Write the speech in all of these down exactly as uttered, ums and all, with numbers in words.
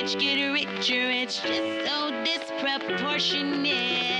rich get richer, it's just so disproportionate.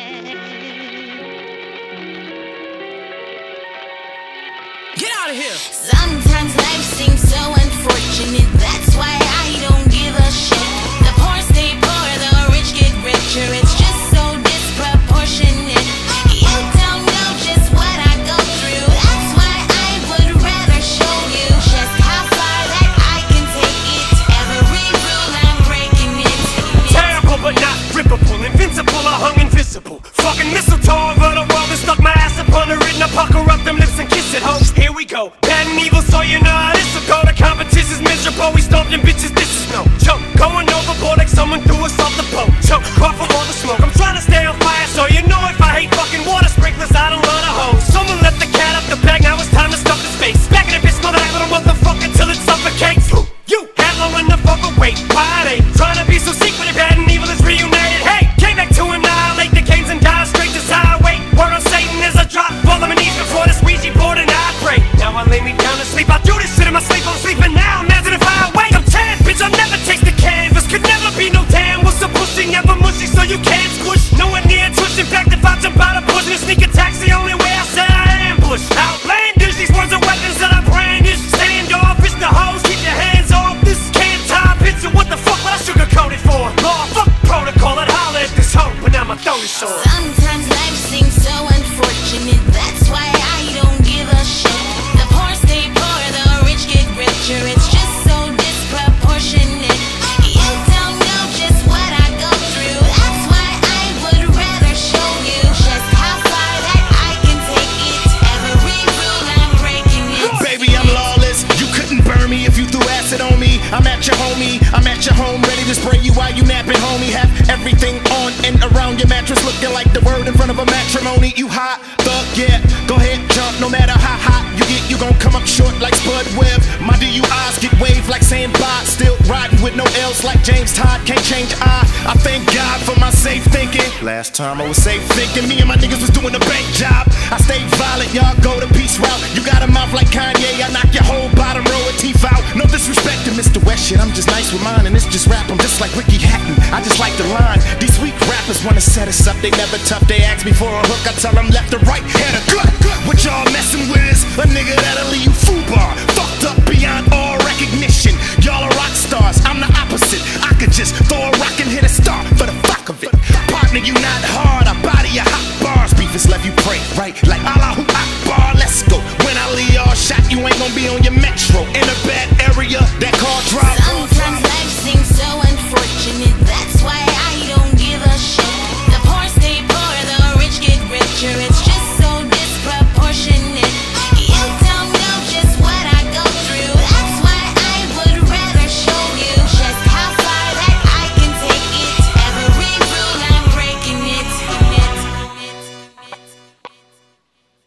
Get out of here! Sometimes life seems so unfortunate, that's why I don't give a shit. The poor stay poor, the rich get richer, it's just so disproportionate. You don't know just what I go through, that's why I would rather show you just how far that I can take it. Every rule I'm breaking it. Terrible but not rippable, invincible or hung invisible. Fucking mistletoe over the world and stuck my ass upon the written. I pucker up them lips and kiss it, ho. Here we go, bad and evil, so you know how this'll go. The competition's miserable, we stomped them bitches, this is no joke. Going overboard like someone threw us off the boat. Choke, caught from all the smoke. I'm trying to stay on fire, so you know if I hate fucking water sprinklers, I don't run a hose. Someone left the cat up the bag, now it's time to stuff his face. Back in the bitch, mother, that little motherfucker till it suffocates. You had long enough of a wait. Why they trying to be so secret? Bad and evil is reunited. Hey, came back to annihilate the kings and die straight to highway. Word on Satan as I drop, fall on my knees before the squeegee board and I pray. Now I lay me down to sleep. I do this shit in my sleep. I'm sleeping now. Imagine if I wake. I'm tan, bitch. I'll never taste the canvas. Could never be no damn. What's a pussy? Never mushy, so you can't squish. No one near tush. In fact, if I jump out of bush and sneak attack's the only way I said I ambush. Outlandish. These words are weapons that I brandish. Stand off, it's the hose. Keep your hands off. This can't tie picture. What the fuck would I sugarcoat it for? Law, fuck protocol. I'd holler at this hoe, but now my throat is sore. Sometimes life seems so unfortunate, that's why I don't give a shit. The poor stay poor, the rich get richer, it's just so disproportionate. You don't know just what I go through, that's why I would rather show you just how far that I can take it. Every rule I'm breaking it. Baby, I'm lawless. You couldn't burn me if you threw acid on me. I'm at your homie, I'm at your home, ready to spray you while you napping, homie. Have everything on and around your mattress, looking like the word in front of a matrimony. You hot, thug, yeah. Go ahead, jump, no matter how hot you get, you gon' come up short like Spud Webb. My D U Is get waved like saying bye. Still riding with no L's like James Todd. Can't change I. I thank God for my safe thinking. Last time I was safe thinking, me and my niggas was doing the bank job. I stayed violent, y'all go the peace route. You got a mouth like Kanye, I knock your whole bottom row of teeth out. No disrespect to Mister West shit, I'm just nice with mine, and it's just rap. I'm just like Ricky Hatton, I just like the line. These weak rappers wanna set us up, they never tough. They ask me for a hook, I tell them left or right, head or gut. What y'all messing with is a nigga that'll leave you foobar, fucked up beyond all recognition. Y'all are rock stars, I'm the opposite. I could just throw a rock and hit a star for the fuck of it. Partner, you not hard, I body your hot bars. Beef is left you pray, right? Like Allahu Akbar, let's go. When I leave y'all shot, you ain't gonna be on your metro. And